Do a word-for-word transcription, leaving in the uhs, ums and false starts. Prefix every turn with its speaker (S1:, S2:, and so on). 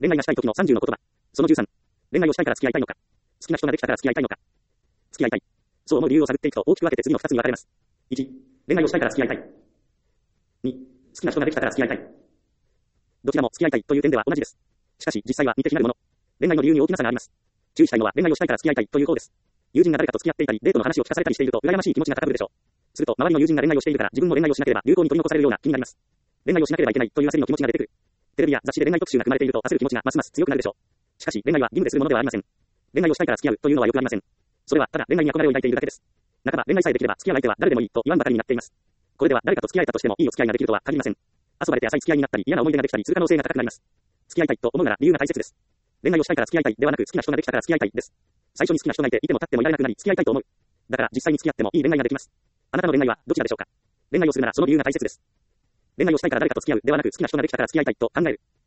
S1: 恋愛がしたい時のさんじゅうの言葉。そのじゅうさん。恋愛をしたいから付き合いたいのか。好きな人ができたから付き合いたいのか。付き合いたい。そう思う理由を探っていくと大きく分けて次のふたつに分かれます。いち、恋愛をしたいから付き合いたい。に、好きな人ができたから付き合いたい。どちらも付き合いたいという点では同じです。しかし実際は似て非なるもの。恋愛の理由に大きな差があります。注意したいのは恋愛をしたいから付き合いたいという方です。友人が誰かと付き合っていたり、デートの話を聞かされたりしていると羨ましい気持ちが高ぶるでしょう。すると周りの友人が恋愛をしているから自分も恋愛をしなければ流行に取り残されるような気になります。恋愛をしなければいけないという焦りの気持ちが出てくる。テレビや雑誌で恋愛特集が組まれていると焦る気持ちがますます強くなるでしょう。しかし恋愛は義務でするものではありません。恋愛をしたいから付き合うというのはよくありません。それはただ恋愛に憧れを抱いているだけです。半ば恋愛さえできれば付き合う相手は誰でもいいと言わんばかりになっています。これでは誰かと付き合えたとしてもいいお付き合いができるとは限りません。遊ばれて浅い付き合いになったり嫌な思い出ができたりする可能性が高くなります。付き合いたいと思うなら理由が大切です。恋愛をしたいから付き合いたいではなく好きな人ができたから付き合いたいです。最初に好きな人がいていても立ってもいられなくなり付き合いたいと思う。だから実際に付き合ってもいい恋愛ができます。あなたの恋愛はどちらでしょうか。恋愛をするならその理由が大切です。恋愛をしたいから誰かと付き合うではなく好きな人ができたから付き合いたいと考える。